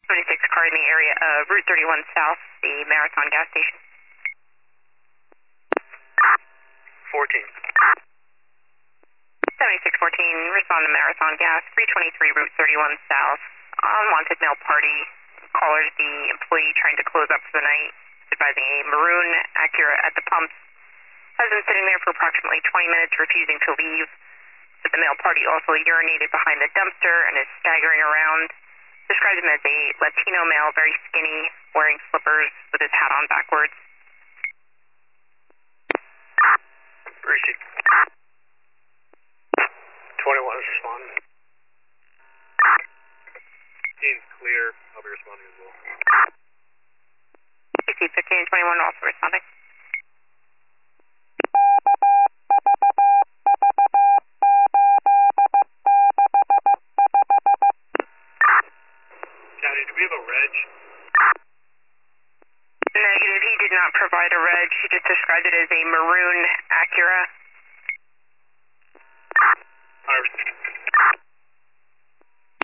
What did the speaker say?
76 car in the area of Route 31 South, the Marathon gas station. 14. 7614, respond to Marathon gas, 323 Route 31 South. Unwanted male party. Callers, the employee trying to close up for the night, advising a maroon Acura at the pumps. Has been sitting there for approximately 20 minutes, refusing to leave. But the male party also urinated behind the dumpster and is staggering around. Describes him as a Latino male, very skinny, wearing slippers with his hat on backwards. Where is she? 21 is responding. 15's clear. I'll be responding as well. PC 15 and 21 also responding. County, do we have a reg? Negative, he did not provide a reg. He just described it as a maroon Acura.